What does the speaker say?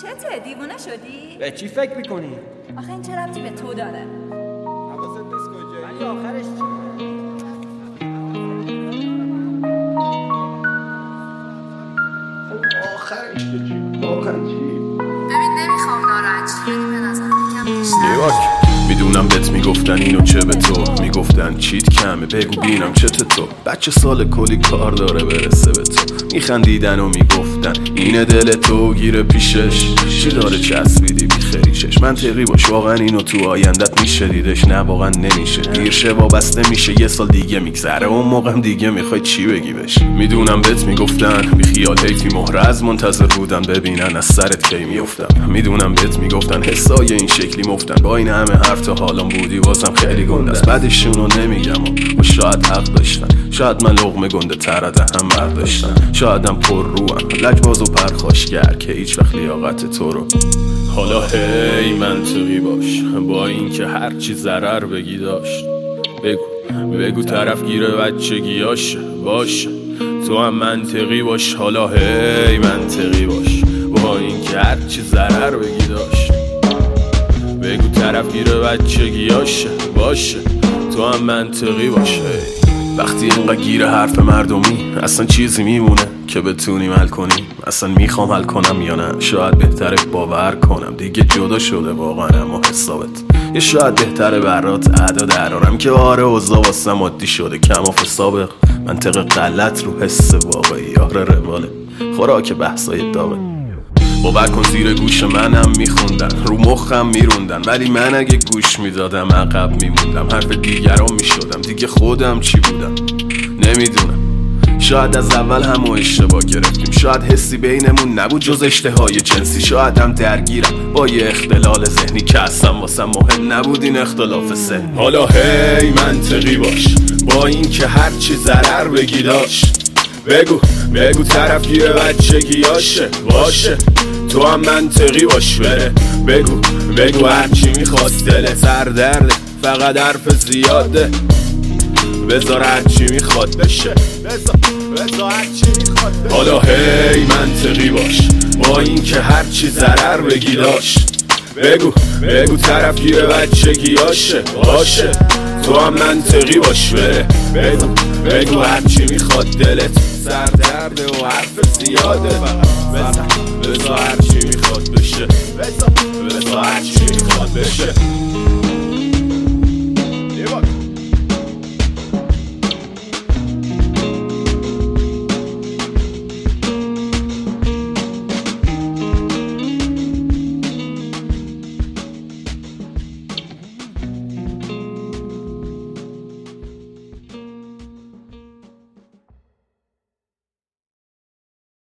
چته؟ دیوونه شدی؟ به چی فکر میکنی؟ آخه این چه ربطی به تو داره؟ حواست نیست کجایی؟ ولی آخرش چی؟ آخرش چی؟ آخرش چی؟ ببین نمیخوام ناراحت شی، به نظر یکم بیشتر. میدونم بهت میگفتن اینو چه به تو، میگفتن چیت کمه بگو بینم چته تو. بچه سال کلی کار داره برسه به تو، میخندیدن و میگفتن اینه دل تو گیره پیشش، چی داره چسبیدی بی خریشش. منطقی باش واقعا اینو تو آیندت میشه دیدش، نه واقعا نمیشه. دیرشه وابسته میشه یه سال دیگه میگذره، اون موقعم دیگه میخوای چی بگی بش. میدونم بهت میگفتن بی خیال حیفی مهره از منتظر بودن ببینن از سرت کی میافتم. میدونم بهت میگفتن حسای این شکلی مفتن، با این همه حرف تا حالم بودی واسم خیلی گنده است. بعدشونو نمیگم و شاید حق داشتن، شاید من لقمه گنده ترده هم برداشتن، شایدم پر روم لجباز و پرخاشگر که هیچ وقت لیاقت تو رو. حالا هی منطقی باش با این که هرچی ضرر بگی داشت، بگو طرف گیره بچگیاش باش. تو هم منطقی باش، حالا هی منطقی باش با این که هرچی ضرر بگی داشت، بگو طرف گیره بچگیاش باشه. تو هم منطقی باشه. وقتی اینقدر گیره حرف مردمی اصلا چیزی میمونه که بتونیم حل کنیم؟ اصلا میخوام حل کنم یا نه؟ شاید بهتره باور کنم دیگه جدا شده واقعا اما حسابت. یا شاید بهتره برات ادا درارم که آره اوضاع واسم عادی شده، کم و سابق منطق غلط رو حس واقعی. آره رواله خوراک بحثای داغه. باور کن زیر گوش منم میخوندن، رو مخم میروندن، ولی من اگه گوش میدادم عقب میموندم. حرف دیگران میشدم دیگه خودم چی بودم نمیدونم. شاید از اول همو اشتباه گرفتیم، شاید حسی بینمون نبود جز اشتهای جنسی، شاید هم درگیرم با یه اختلال ذهنی که اصلا واسم مهم نبود این اختلاف سن. حالا هی منطقی باش با این که هرچی ضرر بگی داشت، بگو طرف گیره بچگیاشه باشه. تو هم منطقی باش بره، بگو هرچی میخواست دلت، سر درده فقط حرف زیاده. بذار هرچی میخواد بشه، بذار هرچی میخواد بشه. حالا هی منطقی باش با این که هرچی ضرر بگی داشت، بگو طرف گیره بچگیاشه باشه. تو هم منطقی باش بره، بگو هرچی میخواد دلت، سر درده و حرف زیاده. بذار هرچی میخواد بشه، بذار هرچی میخواد بشه.